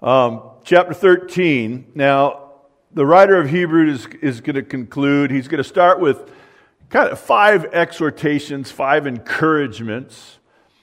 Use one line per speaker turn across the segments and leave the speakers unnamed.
Chapter 13. Now, the writer of Hebrews is going to conclude. He's going to start with kind of 5 exhortations, 5 encouragements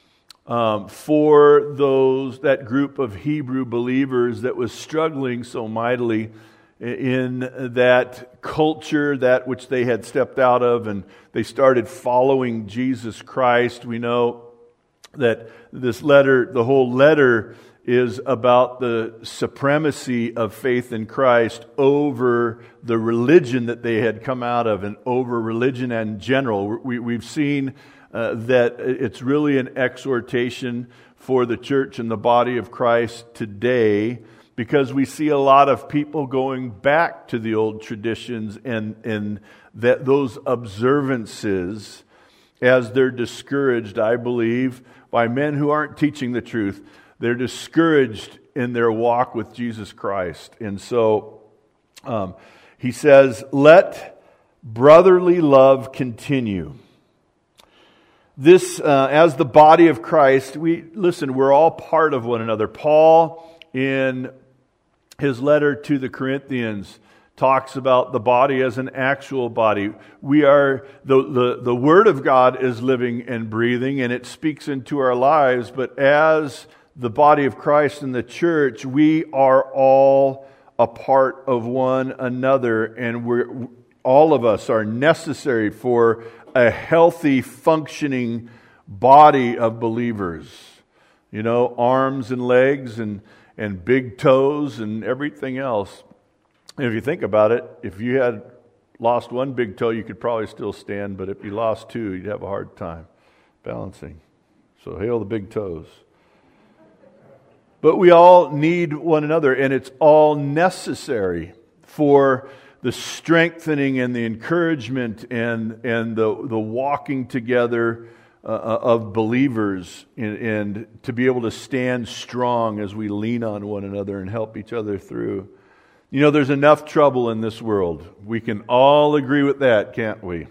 for that group of Hebrew believers that was struggling so mightily in that culture, that which they had stepped out of, and they started following Jesus Christ. We know that this letter, the whole letter, is about the supremacy of faith in Christ over the religion that they had come out of and over religion in general. We've seen that it's really an exhortation for the church and the body of Christ today, because we see a lot of people going back to the old traditions and that those observances, as they're discouraged, I believe, by men who aren't teaching the truth. They're discouraged in their walk with Jesus Christ. And so he says, let brotherly love continue. This, as the body of Christ, we're all part of one another. Paul, in his letter to the Corinthians, talks about the body as an actual body. We are, the Word of God is living and breathing, and it speaks into our lives, but as the body of Christ and the church, we are all a part of one another, and all of us are necessary for a healthy, functioning body of believers. You know, arms and legs and big toes and everything else. And if you think about it, if you had lost one big toe, you could probably still stand, but if you lost 2, you'd have a hard time balancing. So hail the big toes. But we all need one another, and it's all necessary for the strengthening and the encouragement and the walking together of believers, and to be able to stand strong as we lean on one another and help each other through. You know, there's enough trouble in this world. We can all agree with that, can't we?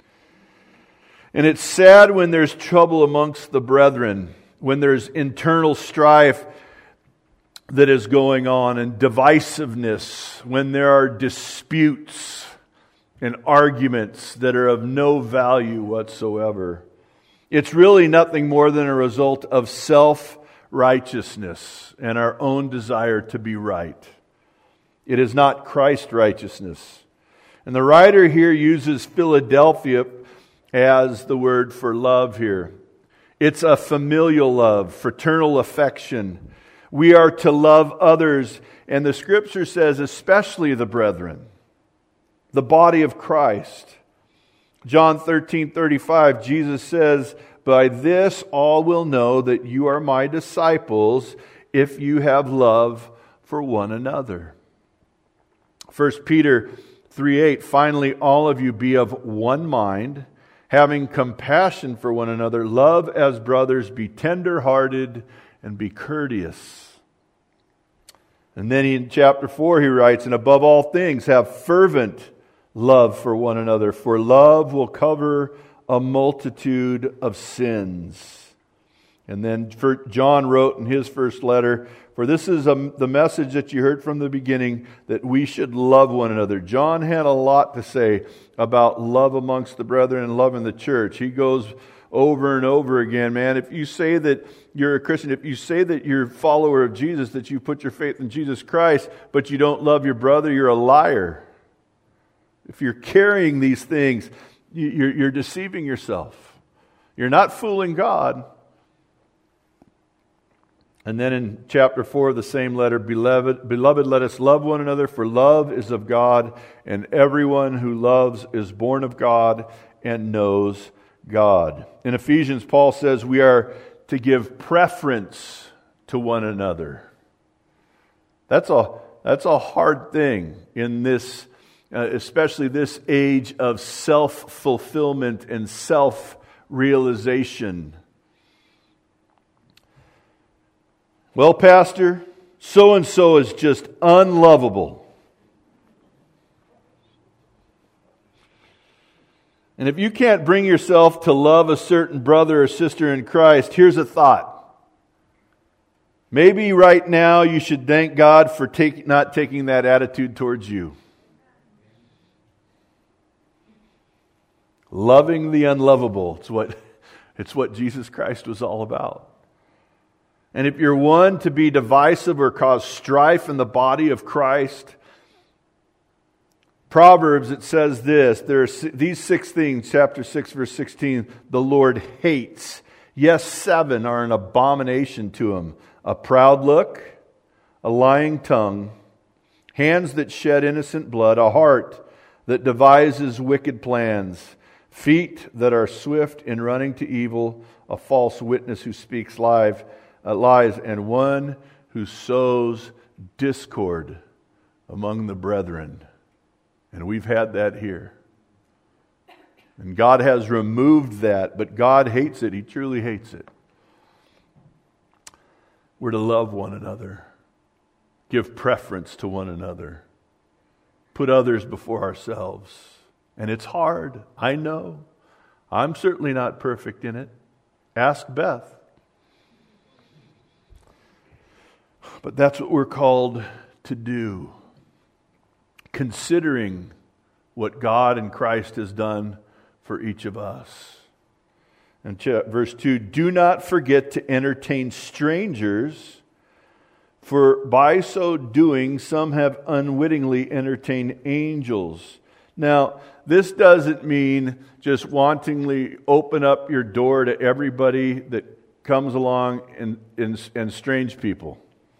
And it's sad when there's trouble amongst the brethren, when there's internal strife that is going on and divisiveness, when there are disputes and arguments that are of no value whatsoever. It's really nothing more than a result of self-righteousness and our own desire to be right. It is not Christ's righteousness. And the writer here uses Philadelphia as the word for love here. It's a familial love, fraternal affection. We are to love others, and the Scripture says especially the brethren, the body of Christ. John 13:35, Jesus says, by this all will know that you are my disciples if you have love for one another. 1 Peter 3:8, finally all of you be of one mind, having compassion for one another, love as brothers, be tender-hearted, and be courteous. And then in chapter 4 he writes, and above all things have fervent love for one another, for love will cover a multitude of sins. And then John wrote in his first letter, for this is the message that you heard from the beginning, that we should love one another. John had a lot to say about love amongst the brethren and love in the church. He goes over and over again, man, if you say that you're a Christian, if you say that you're a follower of Jesus, that you put your faith in Jesus Christ, but you don't love your brother, you're a liar. If you're carrying these things, you're deceiving yourself. You're not fooling God. And then in chapter 4 of the same letter, Beloved, let us love one another, for love is of God, and everyone who loves is born of God and knows God. In Ephesians, Paul says we are to give preference to one another. That's a hard thing in this, especially this age of self-fulfillment and self-realization. Well, Pastor, so-and-so is just unlovable. And if you can't bring yourself to love a certain brother or sister in Christ, here's a thought. Maybe right now you should thank God for not taking that attitude towards you. Loving the unlovable. It's what Jesus Christ was all about. And if you're one to be divisive or cause strife in the body of Christ, Proverbs, it says this, there are these 6 things, chapter 6, verse 16, the Lord hates. Yes, 7 are an abomination to Him. A proud look, a lying tongue, hands that shed innocent blood, a heart that devises wicked plans, feet that are swift in running to evil, a false witness who speaks lies, and one who sows discord among the brethren. And we've had that here. And God has removed that, but God hates it. He truly hates it. We're to love one another, give preference to one another, put others before ourselves. And it's hard, I know. I'm certainly not perfect in it. Ask Beth. But that's what we're called to do. Considering what God and Christ has done for each of us. And verse 2, do not forget to entertain strangers, for by so doing some have unwittingly entertained angels. Now, this doesn't mean just wantingly open up your door to everybody that comes along and strange people.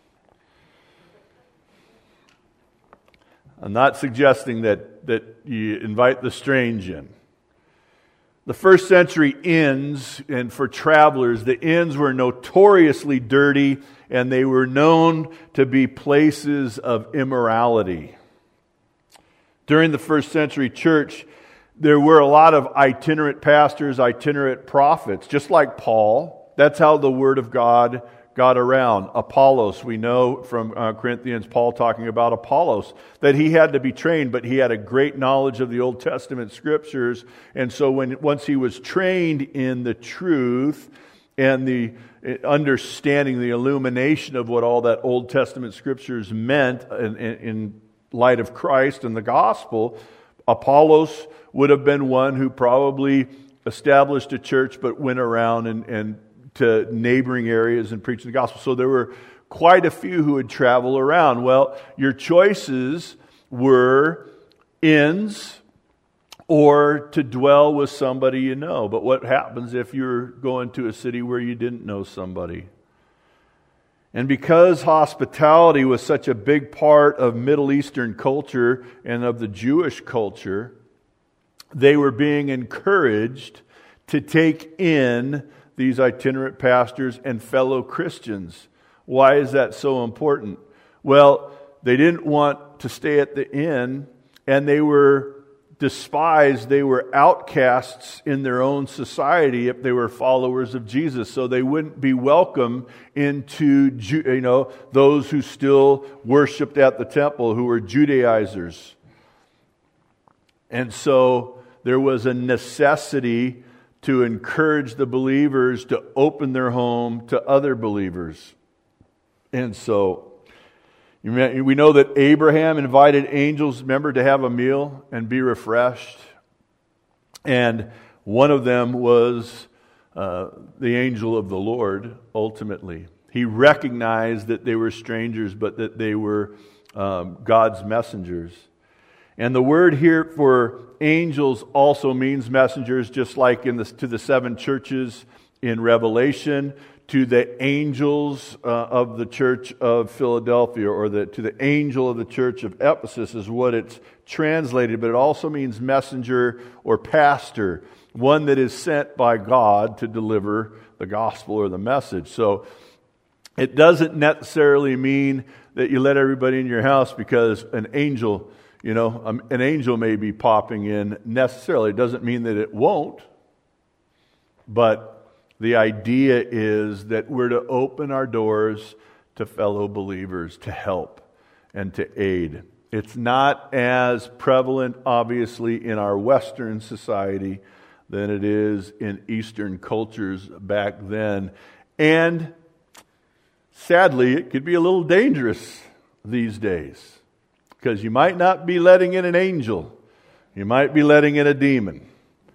I'm not suggesting that you invite the strange in. The first century inns, and for travelers, the inns were notoriously dirty and they were known to be places of immorality. During the first century church, there were a lot of itinerant pastors, itinerant prophets, just like Paul. That's how the Word of God got around. Apollos, we know from Corinthians, Paul talking about Apollos, that he had to be trained, but he had a great knowledge of the Old Testament Scriptures. And so once he was trained in the truth and the understanding, the illumination of what all that Old Testament Scriptures meant in light of Christ and the gospel, Apollos would have been one who probably established a church but went around and to neighboring areas and preaching the gospel. So there were quite a few who would travel around. Well, your choices were inns or to dwell with somebody you know. But what happens if you're going to a city where you didn't know somebody? And because hospitality was such a big part of Middle Eastern culture and of the Jewish culture, they were being encouraged to take in these itinerant pastors and fellow Christians. Why is that so important? Well, they didn't want to stay at the inn, and they were despised. They were outcasts in their own society if they were followers of Jesus. So they wouldn't be welcome into those who still worshipped at the temple, who were Judaizers. And so there was a necessity to encourage the believers to open their home to other believers. And so, we know that Abraham invited angels, remember, to have a meal and be refreshed. And one of them was the angel of the Lord, ultimately. He recognized that they were strangers, but that they were God's messengers. And the word here for angels also means messengers, just like to the 7 churches in Revelation, to the angels of the church of Philadelphia, or to the angel of the church of Ephesus is what it's translated. But it also means messenger or pastor, one that is sent by God to deliver the gospel or the message. So it doesn't necessarily mean that you let everybody in your house because an angel may be popping in necessarily. It doesn't mean that it won't. But the idea is that we're to open our doors to fellow believers, to help and to aid. It's not as prevalent, obviously, in our Western society than it is in Eastern cultures back then. And sadly, it could be a little dangerous these days, because you might not be letting in an angel. You might be letting in a demon.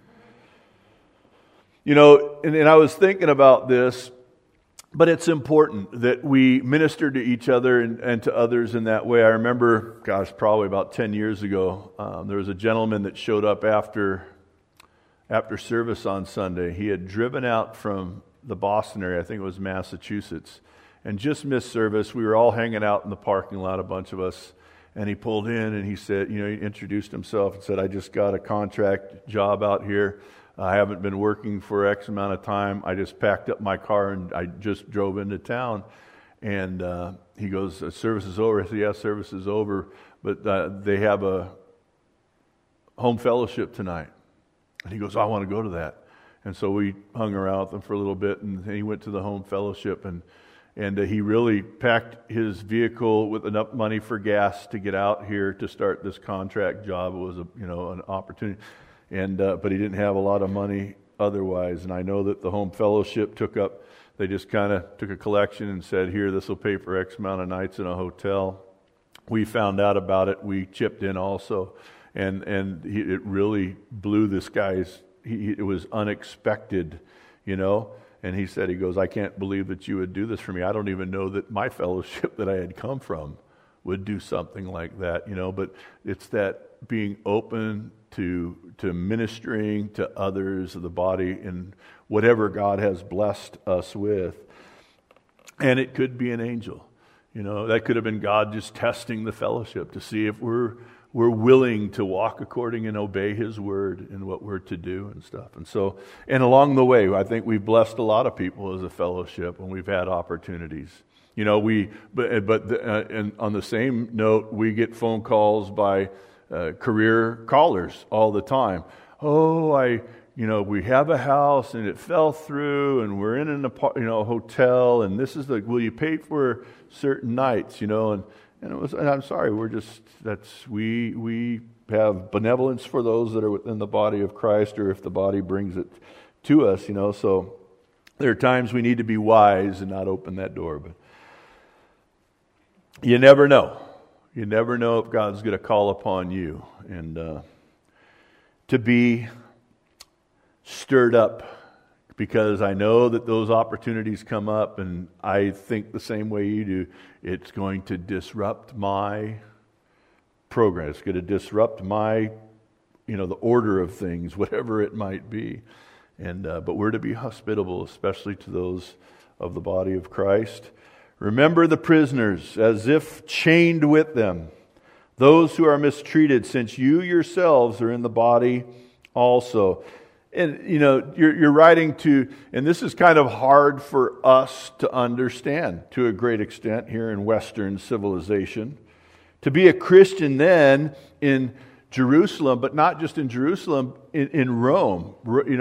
You know, and I was thinking about this, but it's important that we minister to each other and to others in that way. I remember, probably about 10 years ago, there was a gentleman that showed up after service on Sunday. He had driven out from the Boston area, I think it was Massachusetts, and just missed service. We were all hanging out in the parking lot, a bunch of us, and he pulled in and he said, he introduced himself and said, "I just got a contract job out here. I haven't been working for X amount of time. I just packed up my car and I just drove into town." And he goes, "Service is over?" I said, "Yeah, service is over, but they have a home fellowship tonight." And he goes, "I want to go to that." And so we hung around with him for a little bit, and he went to the home fellowship, and he really packed his vehicle with enough money for gas to get out here to start this contract job. It was an opportunity, but he didn't have a lot of money otherwise. And I know that the home fellowship they just kind of took a collection and said, "Here, this will pay for X amount of nights in a hotel." We found out about it. We chipped in also, and it really blew this guy's. It was unexpected, And he said, "I can't believe that you would do this for me. I don't even know that my fellowship that I had come from would do something like that, But it's that being open to ministering to others of the body in whatever God has blessed us with. And it could be an angel. That could have been God just testing the fellowship to see if we're willing to walk according and obey His word and what we're to do and stuff. And along the way, I think we've blessed a lot of people as a fellowship when we've had opportunities. And on the same note, we get phone calls by career callers all the time. We have a house and it fell through, and we're in a hotel, and this is will you pay for certain nights, And I'm sorry, we have benevolence for those that are within the body of Christ, or if the body brings it to us, So there are times we need to be wise and not open that door, but you never know. You never know if God's going to call upon you, and to be stirred up, because I know that those opportunities come up, and I think the same way you do. It's going to disrupt my program. It's going to disrupt my, the order of things, whatever it might be. But we're to be hospitable, especially to those of the body of Christ. Remember the prisoners as if chained with them, those who are mistreated, since you yourselves are in the body also. And, you're writing to, and this is kind of hard for us to understand to a great extent here in Western civilization. To be a Christian then in Jerusalem, but not just in Jerusalem, in Rome.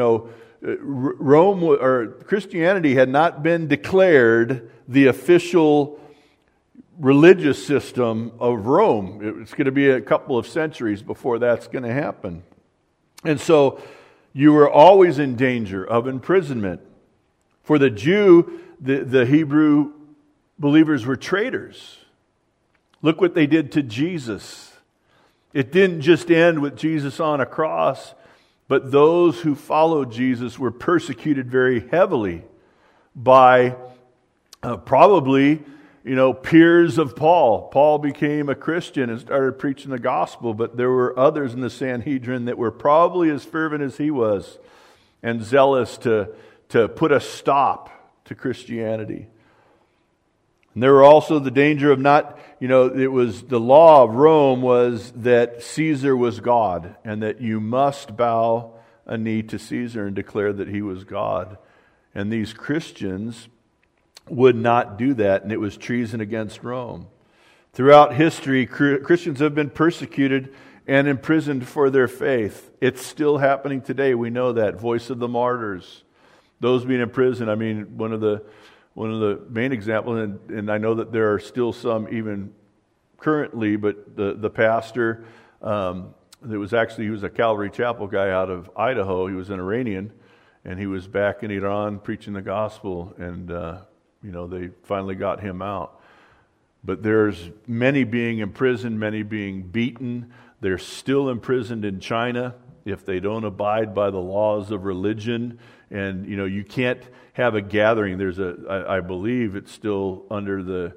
Rome, or Christianity, had not been declared the official religious system of Rome. It's going to be a couple of centuries before that's going to happen. And so you were always in danger of imprisonment. For the Jew, the Hebrew believers were traitors. Look what they did to Jesus. It didn't just end with Jesus on a cross, but those who followed Jesus were persecuted very heavily by probably, peers of Paul. Paul became a Christian and started preaching the gospel, but there were others in the Sanhedrin that were probably as fervent as he was and zealous to put a stop to Christianity. And there were also the danger of not, it was the law of Rome was that Caesar was God, and that you must bow a knee to Caesar and declare that he was God. And these Christians would not do that, and it was treason against Rome. Throughout history, Christians have been persecuted and imprisoned for their faith. It's still happening today. We know that. Voice of the martyrs, those being imprisoned. I mean, one of the main examples, and I know that there are still some even currently, but the pastor, he was a Calvary Chapel guy out of Idaho. He was an Iranian, and he was back in Iran preaching the gospel, and they finally got him out. But there's many being imprisoned, many being beaten. They're still imprisoned in China if they don't abide by the laws of religion. And, you can't have a gathering. I believe it's still under the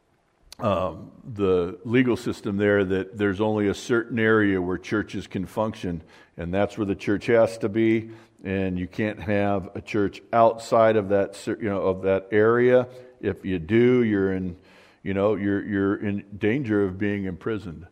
legal system there that there's only a certain area where churches can function, and that's where the church has to be. And you can't have a church outside of that, of that area. If you do, you're in danger of being imprisoned.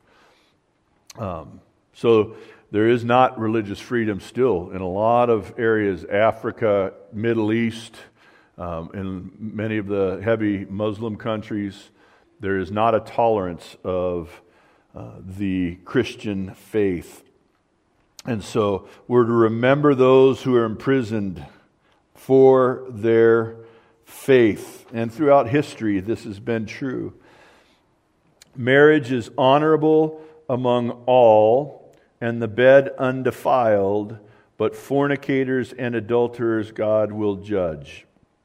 So there is not religious freedom still in a lot of areas, Africa, Middle East, in many of the heavy Muslim countries. There is not a tolerance of the Christian faith. And so we're to remember those who are imprisoned for their faith. And throughout history, this has been true. Marriage is honorable among all, and the bed undefiled, but fornicators and adulterers God will judge.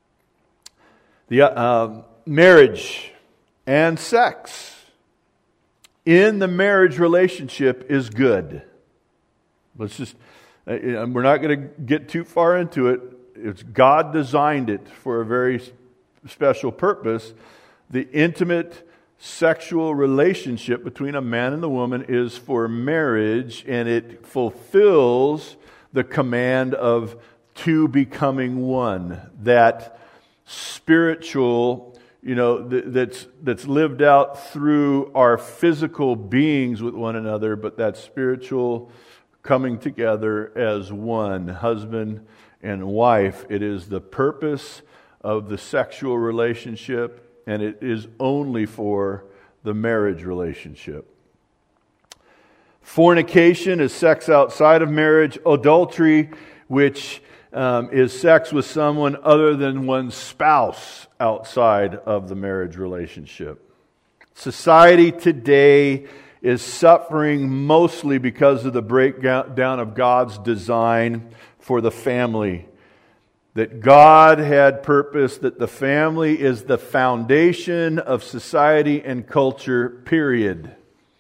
The marriage and sex in the marriage relationship is good. Let's just, we're not going to get too far into it. It's God designed it for a very special purpose. The intimate sexual relationship between a man and a woman is for marriage, and it fulfills the command of two becoming one. That spiritual, that's lived out through our physical beings with one another, but that spiritual coming together as one, husband and wife. It is the purpose of the sexual relationship, and it is only for the marriage relationship. Fornication is sex outside of marriage. Adultery, which is sex with someone other than one's spouse outside of the marriage relationship. Society today is suffering mostly because of the breakdown of God's design for the family. That God had purpose, that the family is the foundation of society and culture, period.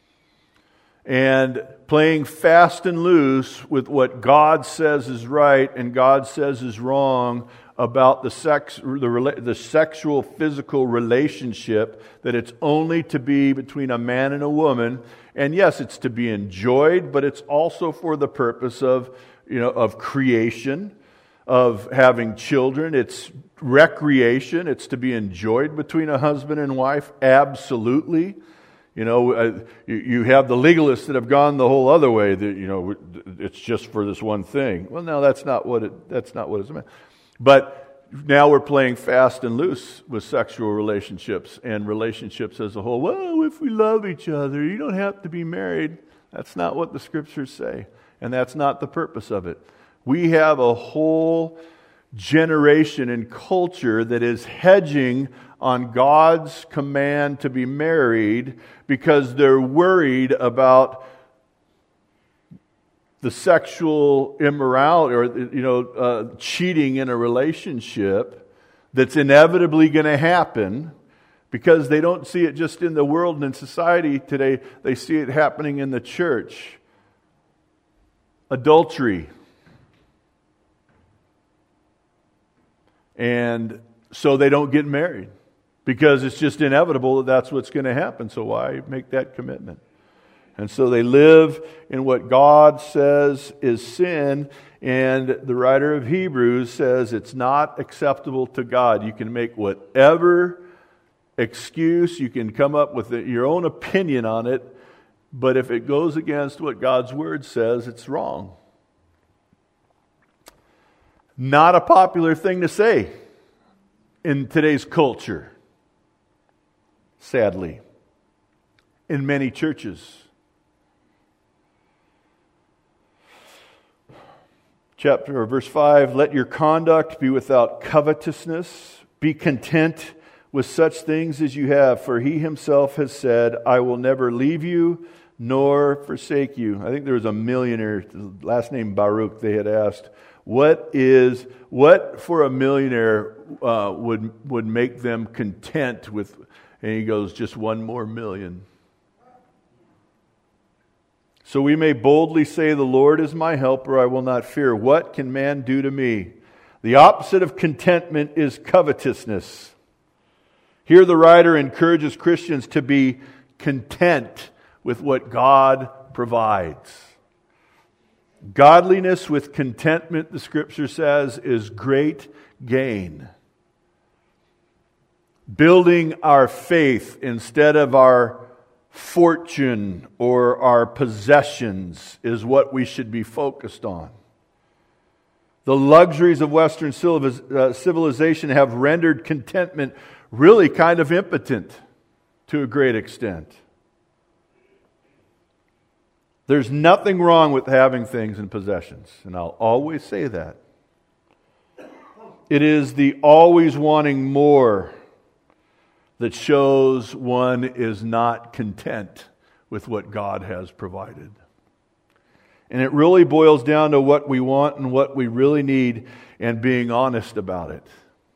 And playing fast and loose with what God says is right and God says is wrong about the sexual, physical relationship, that it's only to be between a man and a woman. And yes, it's to be enjoyed, but it's also for the purpose of creation, of having children. It's recreation. It's to be enjoyed between a husband and wife. Absolutely. You have the legalists that have gone the whole other way. That it's just for this one thing. Well, no, that's not what it's meant. But now we're playing fast and loose with sexual relationships and relationships as a whole. Well, if we love each other, you don't have to be married. That's not what the Scriptures say, and that's not the purpose of it. We have a whole generation and culture that is hedging on God's command to be married because they're worried about the sexual immorality or cheating in a relationship that's inevitably going to happen, because they don't see it just in the world and in society today. They see it happening in the church. Adultery. And so they don't get married because it's just inevitable that that's what's going to happen. So why make that commitment? And so they live in what God says is sin, and the writer of Hebrews says it's not acceptable to God. You can make whatever excuse, you can come up with your own opinion on it, but if it goes against what God's Word says, it's wrong. Not a popular thing to say in today's culture, sadly, in many churches. Verse 5, let your conduct be without covetousness. Be content with such things as you have, for He Himself has said, I will never leave you nor forsake you. I think there was a millionaire, last name Baruch, they had asked, What for a millionaire would make them content with? And he goes, just one more million. So we may boldly say, the Lord is my helper, I will not fear. What can man do to me? The opposite of contentment is covetousness. Here the writer encourages Christians to be content with what God provides. Godliness with contentment, the Scripture says, is great gain. Building our faith instead of our fortune or our possessions is what we should be focused on. The luxuries of Western civilization have rendered contentment really kind of impotent to a great extent. There's nothing wrong with having things and possessions, and I'll always say that. It is the always wanting more that shows one is not content with what God has provided. And it really boils down to what we want and what we really need and being honest about it.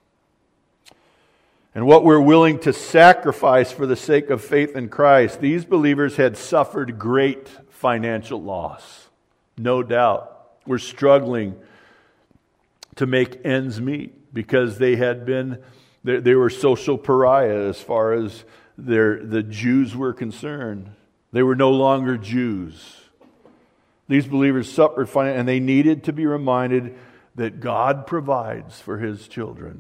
And what we're willing to sacrifice for the sake of faith in Christ. These believers had suffered great financial loss. No doubt. We're struggling to make ends meet because they were social pariah as far as the Jews were concerned. They were no longer Jews. These believers suffered financially, and they needed to be reminded that God provides for His children.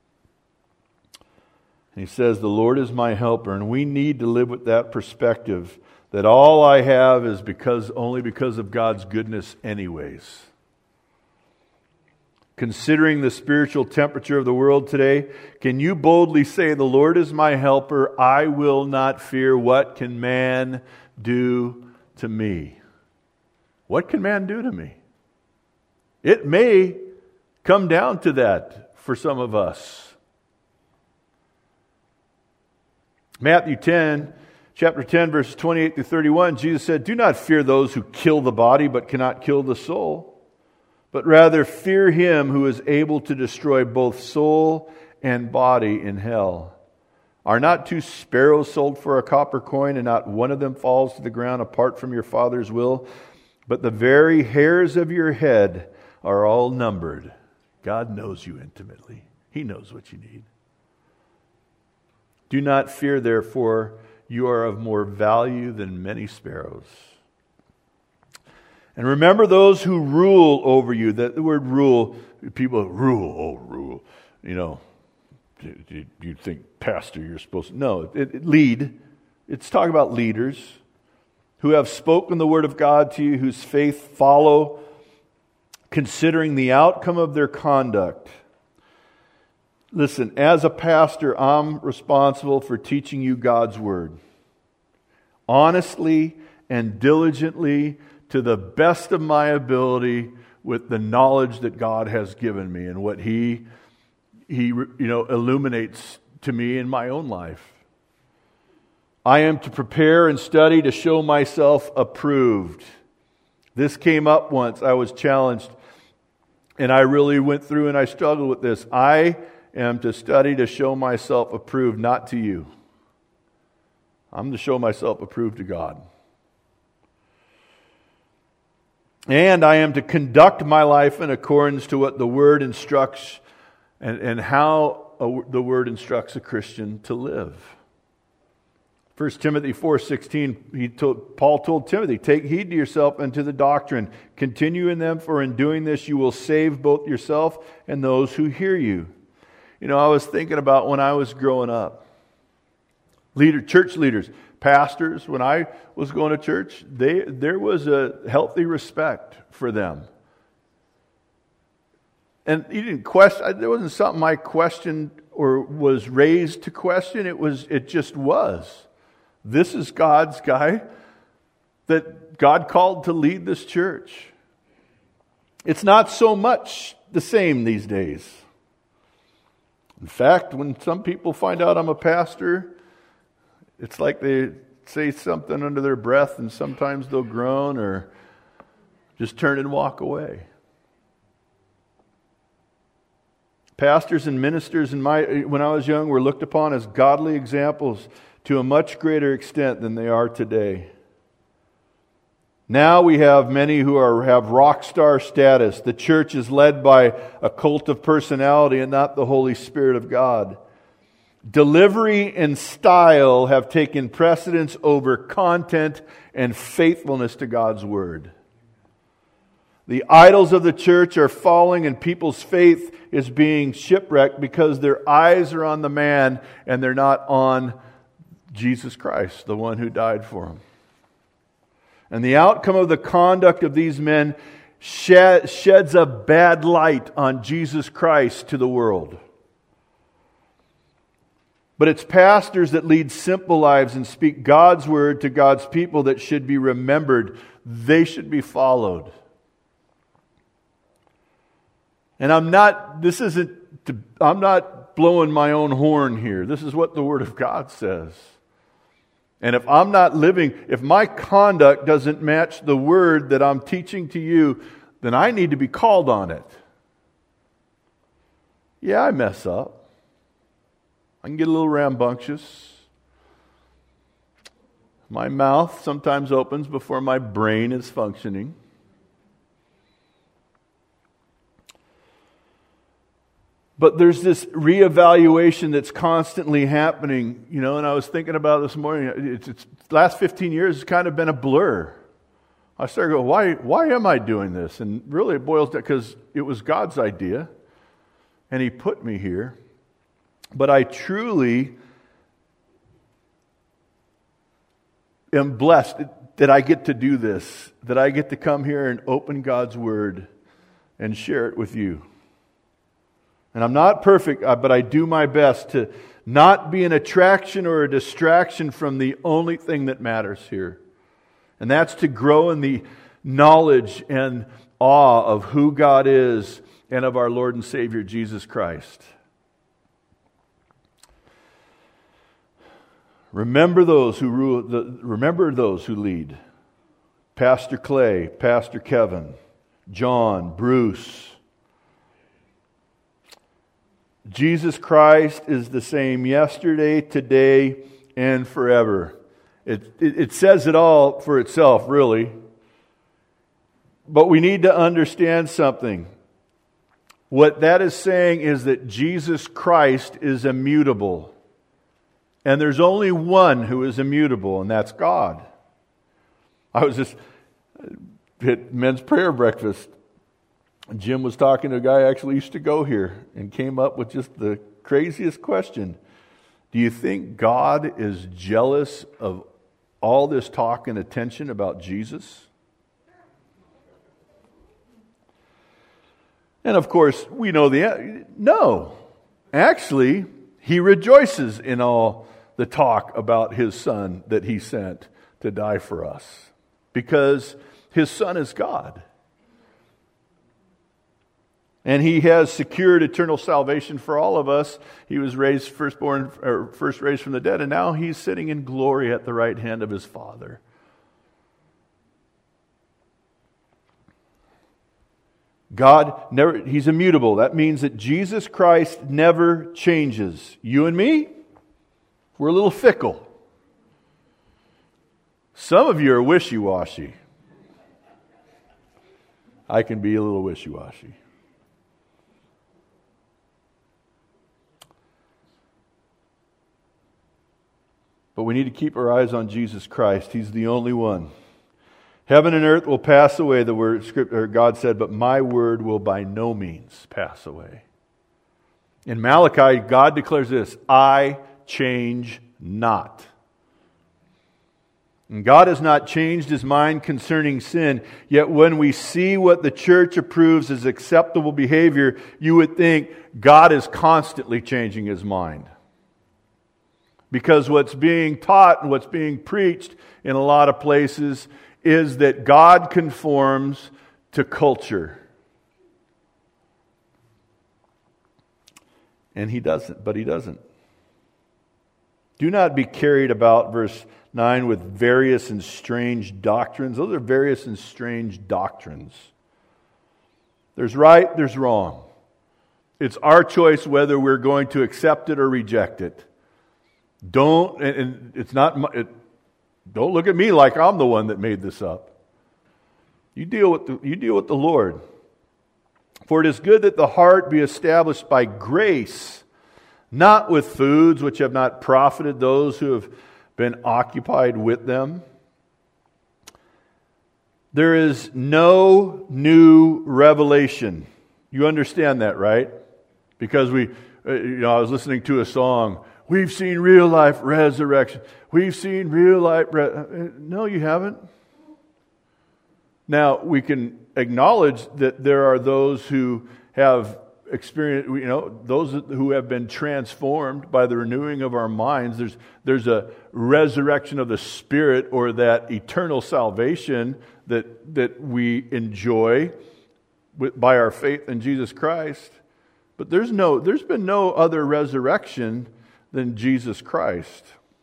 And He says, the Lord is my helper, and we need to live with that perspective that all I have is only because of God's goodness anyways. Considering the spiritual temperature of the world today, can you boldly say, the Lord is my helper, I will not fear? What can man do to me? What can man do to me? It may come down to that for some of us. Matthew 10, chapter 10, verses 28 through 31, Jesus said, do not fear those who kill the body but cannot kill the soul, but rather fear Him who is able to destroy both soul and body in hell. Are not 2 sparrows sold for a copper coin, and not one of them falls to the ground apart from your Father's will? But the very hairs of your head are all numbered. God knows you intimately. He knows what you need. Do not fear, therefore, you are of more value than many sparrows. And remember those who rule over you. That the word rule, people rule. You know, you think pastor, you're supposed to. No, lead. It's talking about leaders who have spoken the word of God to you, whose faith follow, considering the outcome of their conduct. Listen, as a pastor, I'm responsible for teaching you God's word. Honestly and diligently, to the best of my ability, with the knowledge that God has given me and what He illuminates to me in my own life. I am to prepare and study to show myself approved. This came up once. I was challenged, and I really went through and I struggled with this. I am to study to show myself approved, not to you. I'm to show myself approved to God. And I am to conduct my life in accordance to what the Word instructs and how the Word instructs a Christian to live. 1 Timothy 4:16, Paul told Timothy, take heed to yourself and to the doctrine. Continue in them, for in doing this you will save both yourself and those who hear you. You know, I was thinking about when I was growing up. Church leaders, pastors, when I was going to church, there was a healthy respect for them. And you didn't question, there wasn't something I questioned or was raised to question. It just was. This is God's guy that God called to lead this church. It's not so much the same these days. In fact, when some people find out I'm a pastor, it's like they say something under their breath and sometimes they'll groan or just turn and walk away. Pastors and ministers when I was young were looked upon as godly examples to a much greater extent than they are today. Now we have many who have rock star status. The church is led by a cult of personality and not the Holy Spirit of God. Delivery and style have taken precedence over content and faithfulness to God's Word. The idols of the church are falling and people's faith is being shipwrecked because their eyes are on the man and they're not on Jesus Christ, the one who died for them. And the outcome of the conduct of these men sheds a bad light on Jesus Christ to the world. But it's pastors that lead simple lives and speak God's word to God's people that should be remembered. They should be followed. And I'm not blowing my own horn here. This is what the Word of God says. And if I'm not living, if my conduct doesn't match the Word that I'm teaching to you, then I need to be called on it. Yeah, I mess up. I can get a little rambunctious. My mouth sometimes opens before my brain is functioning. But there's this reevaluation that's constantly happening, and I was thinking about it this morning. It's last 15 years has kind of been a blur. I started going, why am I doing this? And really it boils down because it was God's idea, and He put me here. But I truly am blessed that I get to do this, that I get to come here and open God's Word and share it with you. And I'm not perfect, but I do my best to not be an attraction or a distraction from the only thing that matters here. And that's to grow in the knowledge and awe of who God is and of our Lord and Savior Jesus Christ. Remember those who lead. Pastor Clay, Pastor Kevin, John, Bruce. Jesus Christ is the same yesterday, today, and forever. It says it all for itself, really. But we need to understand something. What that is saying is that Jesus Christ is immutable. And there's only one who is immutable, and that's God. I was just at men's prayer breakfast. Jim was talking to a guy who actually used to go here and came up with just the craziest question. Do you think God is jealous of all this talk and attention about Jesus? And of course, we know the answer. No. Actually, He rejoices in all the talk about His Son that He sent to die for us. Because His Son is God. And He has secured eternal salvation for all of us. He was raised first raised from the dead, and now He's sitting in glory at the right hand of His Father. He's immutable. That means that Jesus Christ never changes. You and me, we're a little fickle. Some of you are wishy-washy. I can be a little wishy-washy. But we need to keep our eyes on Jesus Christ. He's the only one. Heaven and earth will pass away, God said, but my word will by no means pass away. In Malachi, God declares this, I change not. And God has not changed His mind concerning sin, yet when we see what the church approves as acceptable behavior, you would think God is constantly changing His mind. Because what's being taught and what's being preached in a lot of places is that God conforms to culture. And He doesn't, but He doesn't. Do not be carried about, verse 9, with various and strange doctrines. Those are various and strange doctrines. There's right, there's wrong. It's our choice whether we're going to accept it or reject it. Don't look at me like I'm the one that made this up. You deal with the Lord. For it is good that the heart be established by grace, not with foods which have not profited those who have been occupied with them. There is no new revelation. You understand that, right? Because I was listening to a song. We've seen real life resurrection. We've seen real life. No, you haven't. Now, we can acknowledge that there are those who have experienced, those who have been transformed by the renewing of our minds. There's a resurrection of the Spirit, or that eternal salvation that we enjoy by our faith in Jesus Christ. But there's been no other resurrection than Jesus Christ.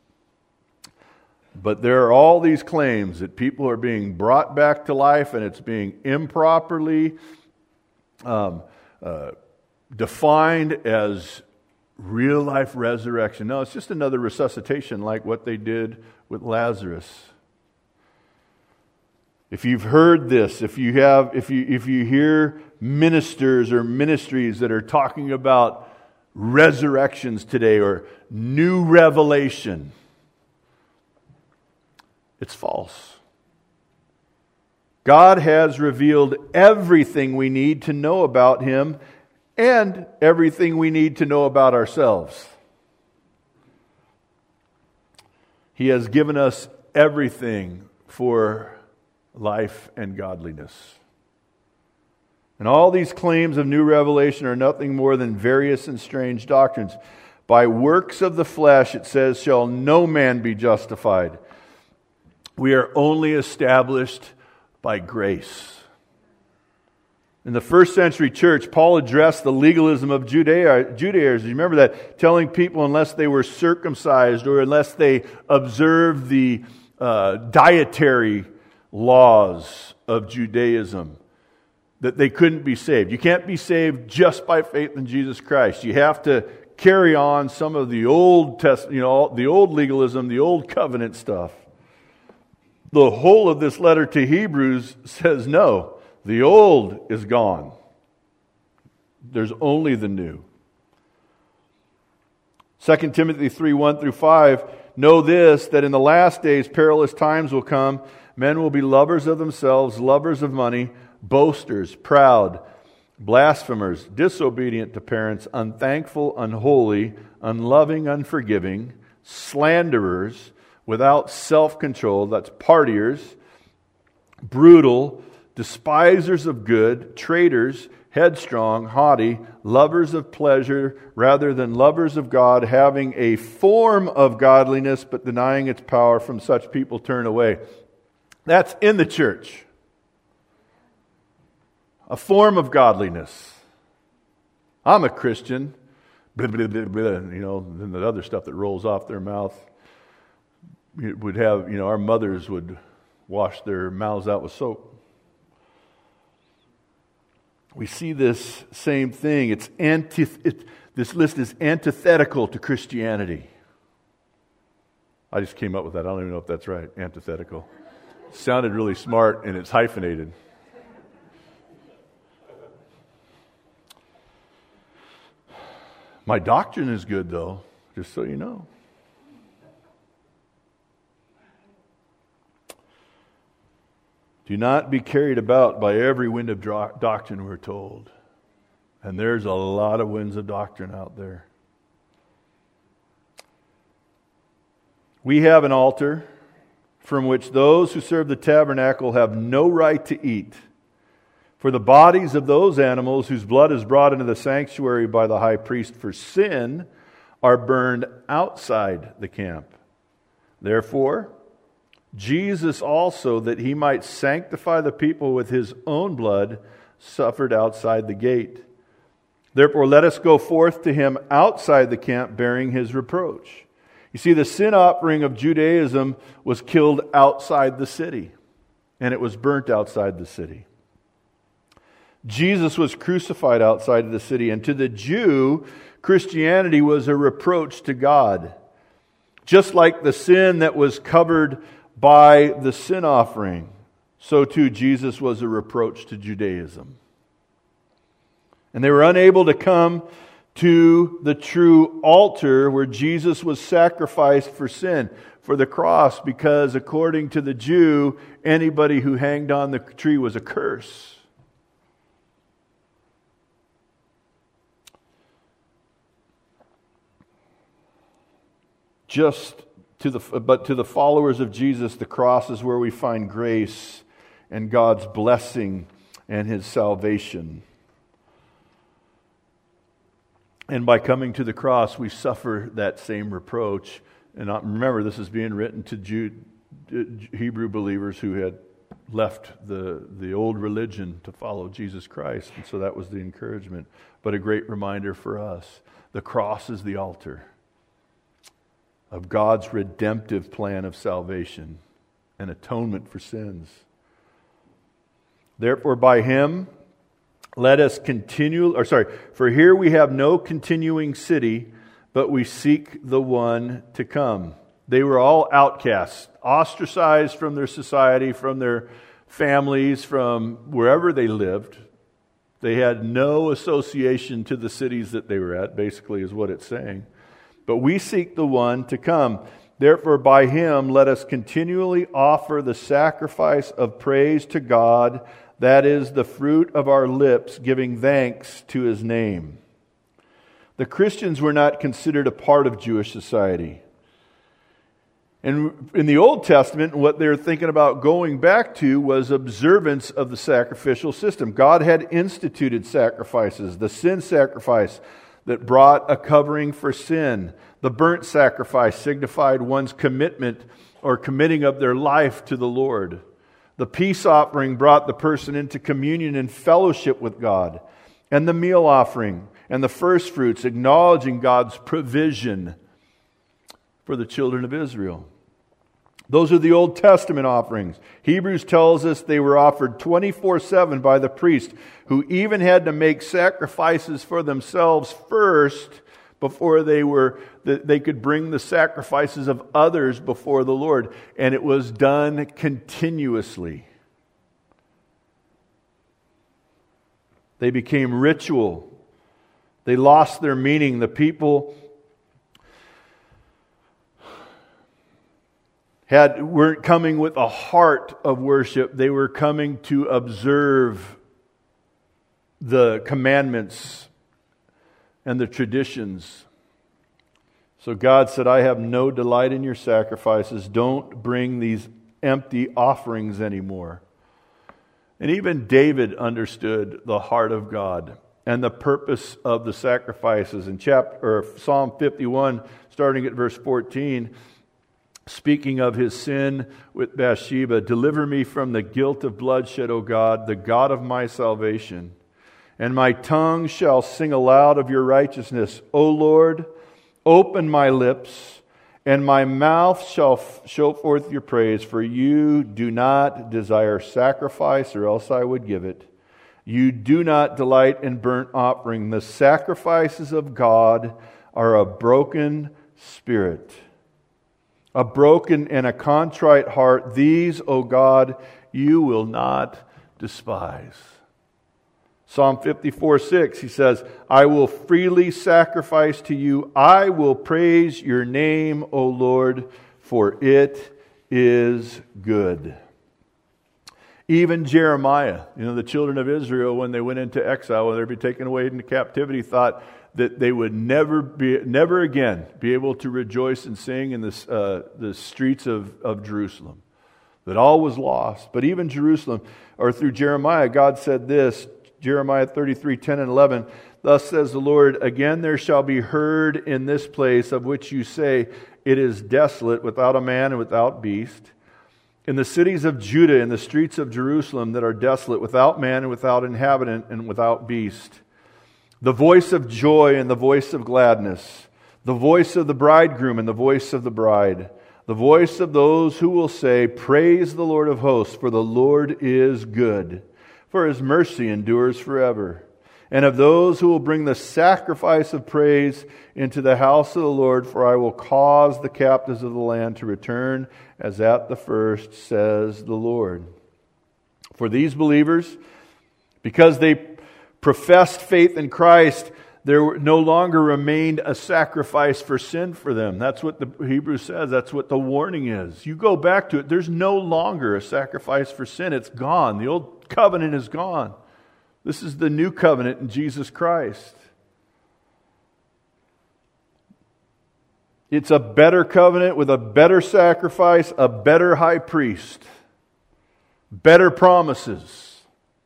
But there are all these claims that people are being brought back to life, and it's being improperly defined as real life resurrection. No, it's just another resuscitation like what they did with Lazarus. If you've heard this, if you hear ministers or ministries that are talking about resurrections today or new revelation, it's false. God has revealed everything we need to know about Him and everything we need to know about ourselves. He has given us everything for life and godliness. And all these claims of new revelation are nothing more than various and strange doctrines. By works of the flesh, it says, shall no man be justified. We are only established by grace. In the first century church, Paul addressed the legalism of Judaizers. You remember that? Telling people unless they were circumcised or unless they observed the dietary laws of Judaism, that they couldn't be saved. You can't be saved just by faith in Jesus Christ. You have to carry on some of the old the old legalism, the old covenant stuff. The whole of this letter to Hebrews says no, the old is gone. There's only the new. 2 Timothy 3:1-5, know this, that in the last days perilous times will come. Men will be lovers of themselves, lovers of money, boasters, proud, blasphemers, disobedient to parents, unthankful, unholy, unloving, unforgiving, slanderers, without self-control, that's partiers, brutal, despisers of good, traitors, headstrong, haughty, lovers of pleasure rather than lovers of God, having a form of godliness but denying its power. From such people turn away. That's in the church. A form of godliness. I'm a Christian. Blah, blah, blah, blah, then the other stuff that rolls off their mouth. Would have, our mothers would wash their mouths out with soap. We see this same thing. This list is antithetical to Christianity. I just came up with that. I don't even know if that's right. Antithetical. Sounded really smart, and it's hyphenated. My doctrine is good, though, just so you know. Do not be carried about by every wind of doctrine, we're told. And there's a lot of winds of doctrine out there. We have an altar from which those who serve the tabernacle have no right to eat. For the bodies of those animals whose blood is brought into the sanctuary by the high priest for sin are burned outside the camp. Therefore, Jesus also, that He might sanctify the people with His own blood, suffered outside the gate. Therefore, let us go forth to Him outside the camp, bearing His reproach. You see, the sin offering of Judaism was killed outside the city, and it was burnt outside the city. Jesus was crucified outside of the city, and to the Jew, Christianity was a reproach to God. Just like the sin that was covered by the sin offering, so too Jesus was a reproach to Judaism. And they were unable to come to the true altar where Jesus was sacrificed for sin, for the cross, because according to the Jew, anybody who hanged on the tree was a curse. But to the followers of Jesus, the cross is where we find grace and God's blessing and His salvation. And by coming to the cross, we suffer that same reproach. And remember, this is being written to Hebrew believers who had left the old religion to follow Jesus Christ. And so that was the encouragement. But a great reminder for us. The cross is the altar of God's redemptive plan of salvation and atonement for sins. Therefore, by Him, let us for here we have no continuing city, but we seek the one to come. They were all outcasts, ostracized from their society, from their families, from wherever they lived. They had no association to the cities that they were at, basically is what it's saying. But we seek the one to come. Therefore, by Him, let us continually offer the sacrifice of praise to God, that is the fruit of our lips, giving thanks to His name. The Christians were not considered a part of Jewish society. And in the Old Testament, what they're thinking about going back to was observance of the sacrificial system. God had instituted sacrifices, the sin sacrifice that brought a covering for sin. The burnt sacrifice signified one's commitment or committing of their life to the Lord. The peace offering brought the person into communion and fellowship with God. And the meal offering and the first fruits, acknowledging God's provision for the children of Israel. Those are the Old Testament offerings. Hebrews tells us they were offered 24/7 by the priest, who even had to make sacrifices for themselves first before they could bring the sacrifices of others before the Lord. And it was done continuously. They became ritual. They lost their meaning. The people weren't coming with a heart of worship. They were coming to observe the commandments and the traditions. So God said, I have no delight in your sacrifices. Don't bring these empty offerings anymore. And even David understood the heart of God and the purpose of the sacrifices. In Psalm 51, starting at verse 14, speaking of his sin with Bathsheba, deliver me from the guilt of bloodshed, O God, the God of my salvation. And my tongue shall sing aloud of your righteousness. O Lord, open my lips, and my mouth shall show forth your praise. For you do not desire sacrifice, or else I would give it. You do not delight in burnt offering. The sacrifices of God are a broken spirit, a broken and a contrite heart. These, O God, you will not despise. Psalm 54:6, he says, I will freely sacrifice to you. I will praise your name, O Lord, for it is good. Even Jeremiah, the children of Israel, when they went into exile, when they would be taken away into captivity, thought that they would never again be able to rejoice and sing in the streets of Jerusalem. That all was lost. But even Jerusalem, or through Jeremiah, God said this, Jeremiah 33:10 and 11, thus says the Lord, again there shall be heard in this place of which you say, it is desolate, without a man and without beast. In the cities of Judah, in the streets of Jerusalem that are desolate, without man and without inhabitant and without beast. The voice of joy and the voice of gladness, the voice of the bridegroom and the voice of the bride, the voice of those who will say, praise the Lord of hosts, for the Lord is good. for His mercy endures forever. And of those who will bring the sacrifice of praise into the house of the Lord, for I will cause the captives of the land to return as at the first, says the Lord. For these believers, because they professed faith in Christ, there no longer remained a sacrifice for sin for them. That's what the Hebrews says. That's what the warning is. You go back to it, there's no longer a sacrifice for sin. It's gone. The old covenant is gone. This is the new covenant in Jesus Christ. It's a better covenant with a better sacrifice, a better high priest, better promises.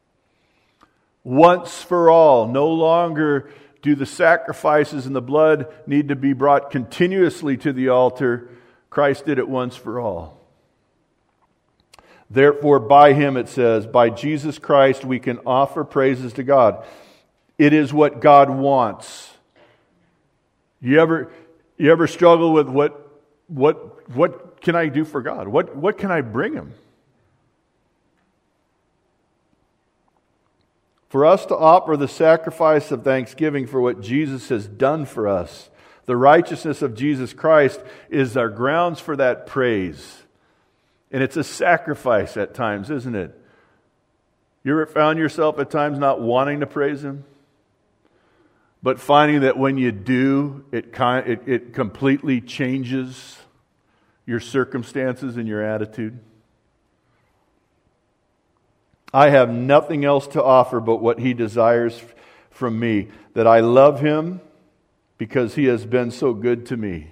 Once for all. No longer do the sacrifices and the blood need to be brought continuously to the altar. Christ did it once for all. Therefore, by Him, it says, by Jesus Christ, we can offer praises to God. It is what God wants. You ever struggle with what can I do for God? What can I bring Him? For us to offer the sacrifice of thanksgiving for what Jesus has done for us, the righteousness of Jesus Christ is our grounds for that praise. And it's a sacrifice at times, isn't it? You ever found yourself at times not wanting to praise Him? But finding that when you do, it completely changes your circumstances and your attitude? I have nothing else to offer but what He desires from me, that I love Him because He has been so good to me.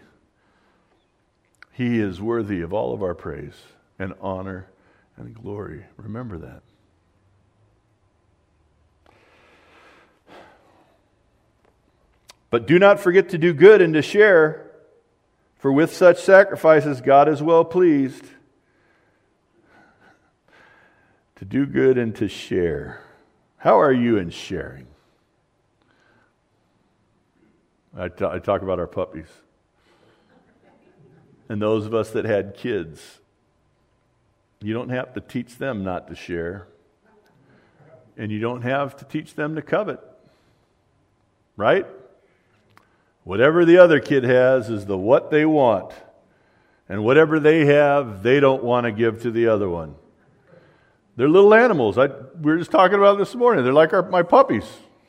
He is worthy of all of our praise and honor and glory. Remember that. But do not forget to do good and to share, for with such sacrifices God is well pleased. To do good and to share. How are you in sharing? I talk about our puppies. And those of us that had kids. You don't have to teach them not to share. And you don't have to teach them to covet. Right? Whatever the other kid has is the what they want. And whatever they have, they don't want to give to the other one. They're little animals. We were just talking about this morning. They're like my puppies.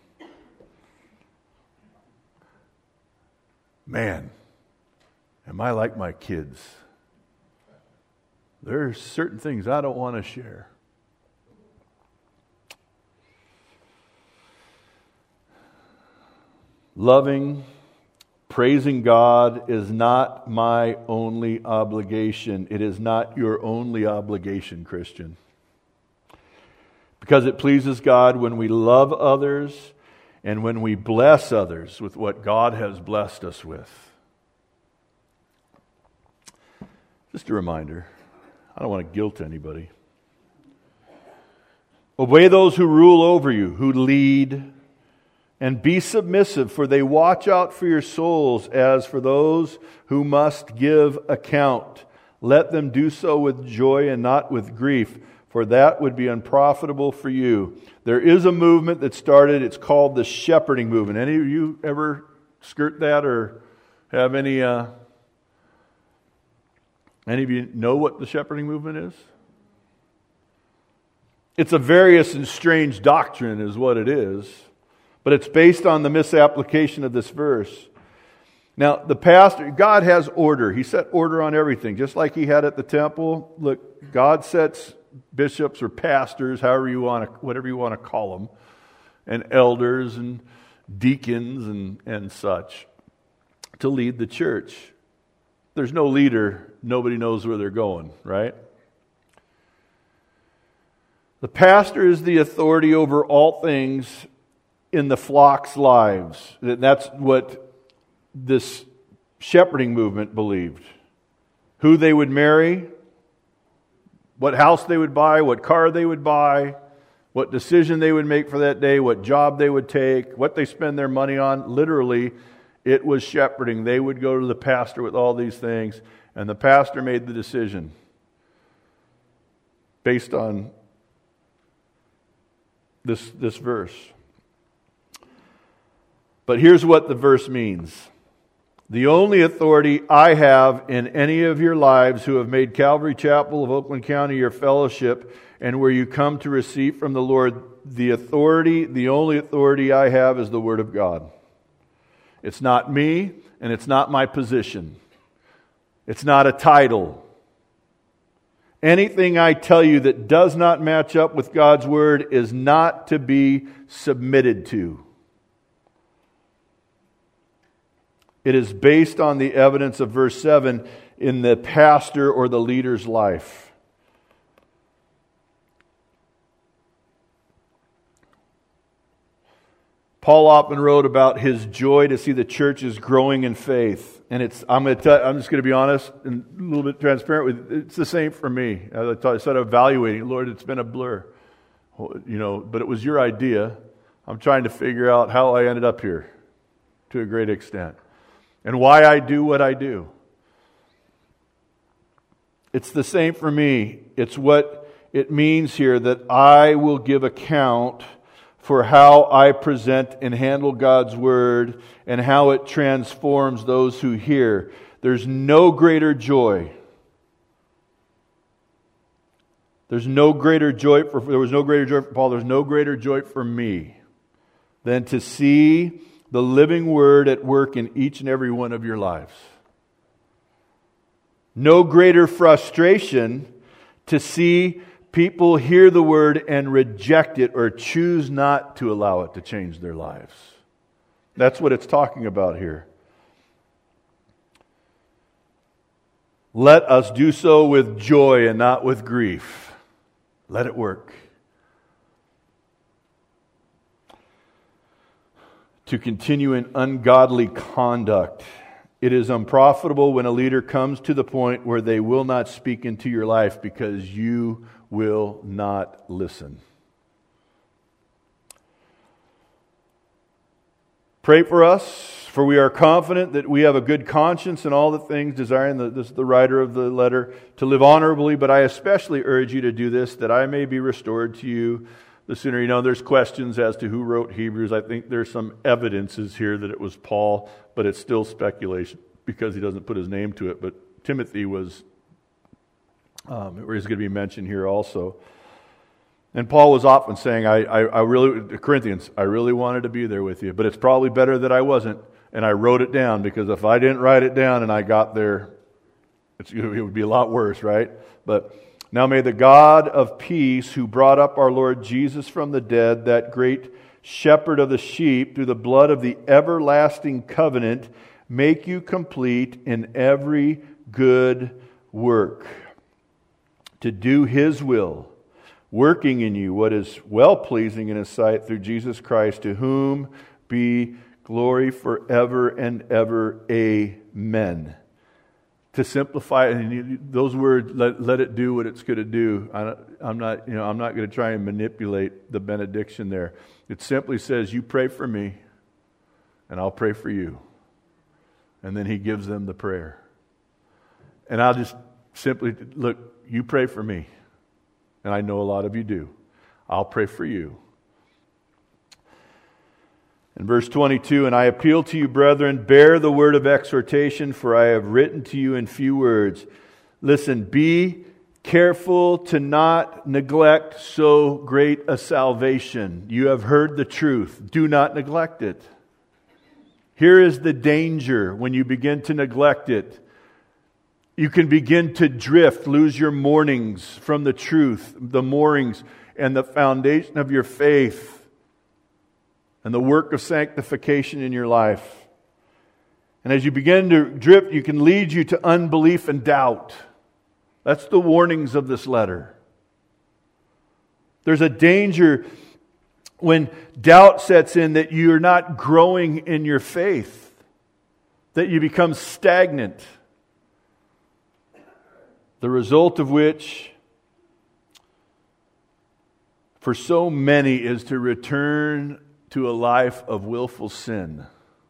Man, am I like my kids? There are certain things I don't want to share. Loving, praising God is not my only obligation. It is not your only obligation, Christian. Because it pleases God when we love others and when we bless others with what God has blessed us with. Just a reminder. I don't want to guilt anybody. Obey those who rule over you, who lead, and be submissive, for they watch out for your souls as for those who must give account. Let them do so with joy and not with grief, for that would be unprofitable for you. There is a movement that started, it's called the shepherding movement. Any of you ever skirt that or have any of you know what the shepherding movement is? It's a various and strange doctrine is what it is, but it's based on the misapplication of this verse. Now, the pastor, God has order. He set order on everything, just like He had at the temple. Look, God sets bishops or pastors, whatever you want to call them, and elders and deacons and such, to lead the church. There's no leader, nobody knows where they're going, right? The pastor is the authority over all things in the flock's lives. That's what this shepherding movement believed. Who they would marry, what house they would buy, what car they would buy, what decision they would make for that day, what job they would take, what they spend their money on. Literally, it was shepherding. They would go to the pastor with all these things, and the pastor made the decision based on this verse. But here's what the verse means. The only authority I have in any of your lives who have made Calvary Chapel of Oakland County your fellowship and where you come to receive from the Lord, the only authority I have is the Word of God. It's not me, and it's not my position. It's not a title. Anything I tell you that does not match up with God's Word is not to be submitted to. It is based on the evidence of verse 7 in the pastor or the leader's life. Paul often wrote about his joy to see the churches growing in faith. And I'm just going to be honest and a little bit transparent with you. It's the same for me. I started evaluating, Lord, it's been a blur. But it was your idea. I'm trying to figure out how I ended up here to a great extent. And why I do what I do. It's the same for me. It's what it means here that I will give account for how I present and handle God's Word and how it transforms those who hear. There's no greater joy. There was no greater joy for Paul. There's no greater joy for me than to see the living Word at work in each and every one of your lives. No greater frustration to see people hear the Word and reject it or choose not to allow it to change their lives. That's what it's talking about here. Let us do so with joy and not with grief. Let it work. To continue in ungodly conduct. It is unprofitable when a leader comes to the point where they will not speak into your life because you will not listen. Pray for us, for we are confident that we have a good conscience in all the things, desiring the writer of the letter to live honorably, but I especially urge you to do this, that I may be restored to you the sooner. There's questions as to who wrote Hebrews. I think there's some evidences here that it was Paul, but it's still speculation because he doesn't put his name to it. But Timothy was, is going to be mentioned here also. And Paul was often saying, I really, Corinthians, I really wanted to be there with you, but it's probably better that I wasn't. And I wrote it down because if I didn't write it down and I got there, it would be a lot worse, right? But now may the God of peace, who brought up our Lord Jesus from the dead, that great shepherd of the sheep, through the blood of the everlasting covenant, make you complete in every good work, to do His will, working in you what is well-pleasing in His sight through Jesus Christ, to whom be glory forever and ever. Amen. To simplify it, those words, let it do what it's going to do. I'm not going to try and manipulate the benediction there. It simply says, you pray for me, and I'll pray for you. And then he gives them the prayer. And I'll just simply, look, you pray for me. And I know a lot of you do. I'll pray for you. In verse 22, and I appeal to you, brethren, bear the word of exhortation, for I have written to you in few words. Listen, be careful to not neglect so great a salvation. You have heard the truth. Do not neglect it. Here is the danger when you begin to neglect it. You can begin to drift, lose your moorings from the truth, the moorings and the foundation of your faith and the work of sanctification in your life. And as you begin to drift, you can lead you to unbelief and doubt. That's the warnings of this letter. There's a danger when doubt sets in that you're not growing in your faith, that you become stagnant. The result of which, for so many, is to return to a life of willful sin.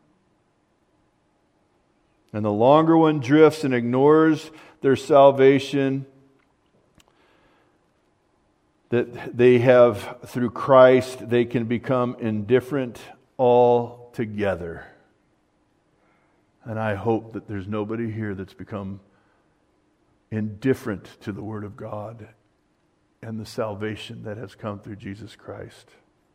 And the longer one drifts and ignores their salvation, that they have, through Christ, they can become indifferent altogether. And I hope that there's nobody here that's become indifferent to the Word of God and the salvation that has come through Jesus Christ.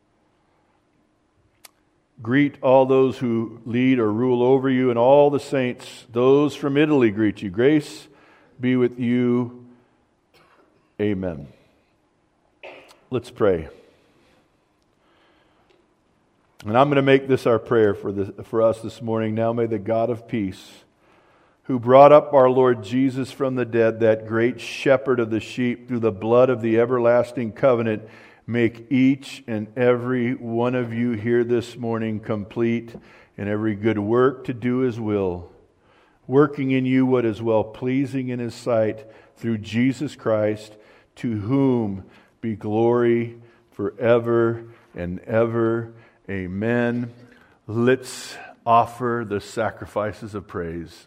Greet all those who lead or rule over you, and all the saints. Those from Italy greet you. Grace be with you. Amen. Let's pray. And I'm going to make this our prayer for us this morning. Now may the God of peace, who brought up our Lord Jesus from the dead, that great shepherd of the sheep, through the blood of the everlasting covenant, make each and every one of you here this morning complete in every good work to do His will, working in you what is well-pleasing in His sight, through Jesus Christ, to whom be glory forever and ever. Amen. Let's offer the sacrifices of praise.